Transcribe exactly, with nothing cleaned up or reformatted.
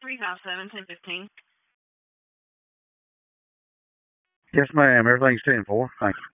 three five seven, ten fifteen. Yes, ma'am. Everything's ten four. Thank you.